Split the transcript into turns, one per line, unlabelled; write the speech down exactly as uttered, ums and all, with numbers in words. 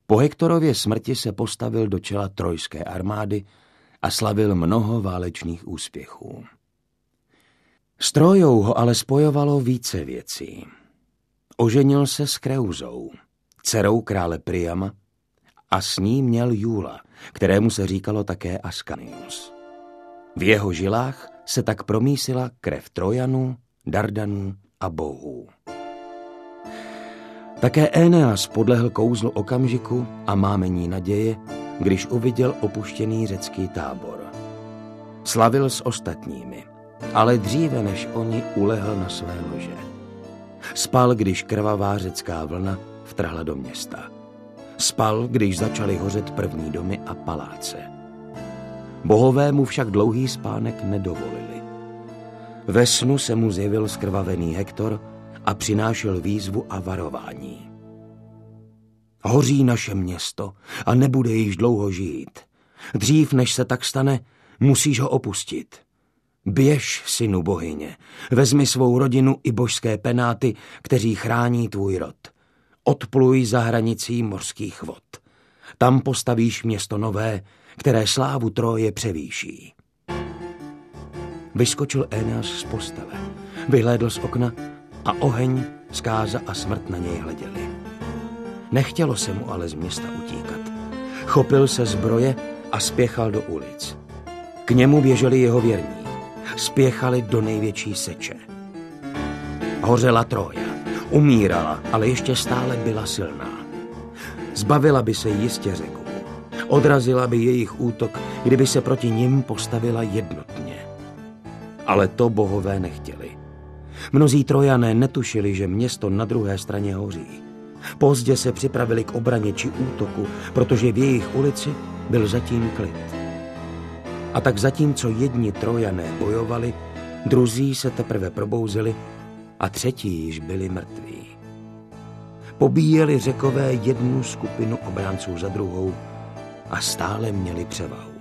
Po Hektorově smrti se postavil do čela trojské armády a slavil mnoho válečných úspěchů. S Trójou ho ale spojovalo více věcí. Oženil se s Kreuzou, dcerou krále Priama, a s ní měl Júla, kterému se říkalo také Ascanius. V jeho žilách se tak promísila krev Trojanů, Dardanů a bohů. Také Éneas podlehl kouzlu okamžiku a mámení naděje, když uviděl opuštěný řecký tábor. Slavil s ostatními, ale dříve než oni ulehl na své lože. Spal, když krvavá řecká vlna vtrhla do města. Spal, když začaly hořet první domy a paláce. Bohové mu však dlouhý spánek nedovolili. Ve snu se mu zjevil zkrvavený Hektor a přinášel výzvu a varování. Hoří naše město a nebude již dlouho žít. Dřív, než se tak stane, musíš ho opustit. Běž, synu bohyně, vezmi svou rodinu i božské penáty, kteří chrání tvůj rod. Odpluj za hranicí mořských vod. Tam postavíš město nové, které slávu Tróje převýší. Vyskočil Éneas z postele, vyhlédl z okna a oheň, zkáza a smrt na něj hleděli. Nechtělo se mu ale z města utíkat. Chopil se zbroje a spěchal do ulic. K němu běželi jeho věrní. Spěchali do největší seče. Hořela Trója, umírala, ale ještě stále byla silná. Zbavila by se jistě Řeků. Odrazila by jejich útok, kdyby se proti nim postavila jednotně. Ale to bohové nechtěli. Mnozí Trojané netušili, že město na druhé straně hoří. Pozdě se připravili k obraně či útoku, protože v jejich ulici byl zatím klid. A tak zatímco jedni Trojané bojovali, druzí se teprve probouzeli a třetí již byli mrtví. Pobíjeli Řekové jednu skupinu obránců za druhou a stále měli převahu.